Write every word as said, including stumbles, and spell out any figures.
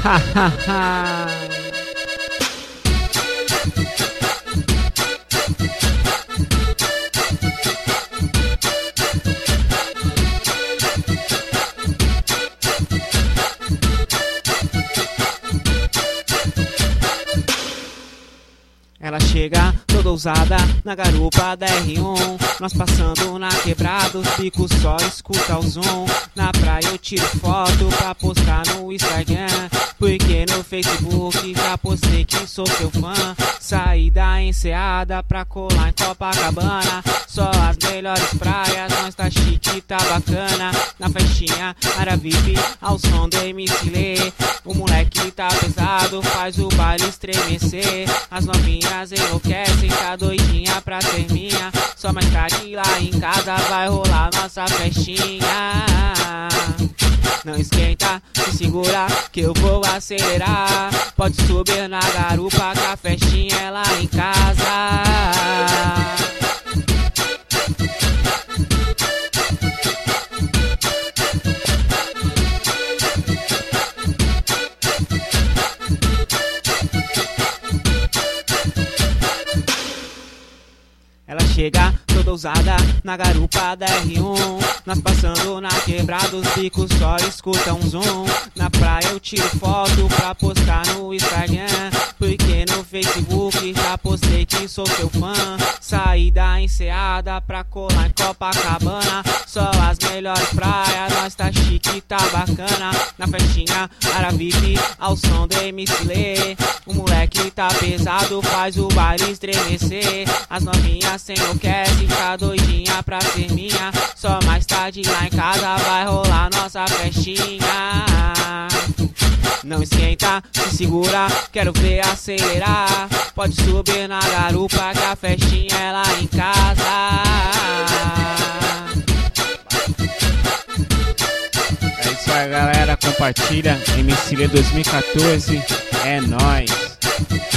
Ha ha ha. Ela chega toda ousada na garupa da R um. Nós passando na quebrada, os bicos só escuta o zoom. Na praia eu tiro foto pra postar no Instagram, porque no Facebook já postei que sou seu fã. Saí da enseada pra colar em Copacabana. Só as melhores praias, nós tá chique, tá bacana. Na festinha, área V I P, ao som do M C Lê. O moleque tá pesado, faz o baile estremecer. As novinhas enlouquecem, tá doidinha pra ser minha. Só mais tarde lá em casa vai rolar nossa festinha. Não esquenta, se segura que eu vou acelerar. Pode subir na garupa que a festinha é lá em casa. Ela chega toda ousada na garupa da R um. Nós passando na quebrada, os bicos só escutam zoom. Na praia eu tiro foto pra postar no Instagram, porque no Facebook já postei que sou seu fã. Saí da enseada pra colar em Copacabana. Só as melhores praias, nós tá chique, tá bacana. Na festinha, área V I P, ao som do M C Lê. O moleque tá pesado, faz o baile estremecer. As novinhas se enlouquecem, tá doidinha pra ser minha. Só mais tarde lá em casa vai rolar nossa festinha. Não esquenta, se segura, quero ver acelerar. Pode subir na garupa que a festinha é lá em casa. É isso aí, galera, compartilha M C Lê dois mil e quatorze, é nóis.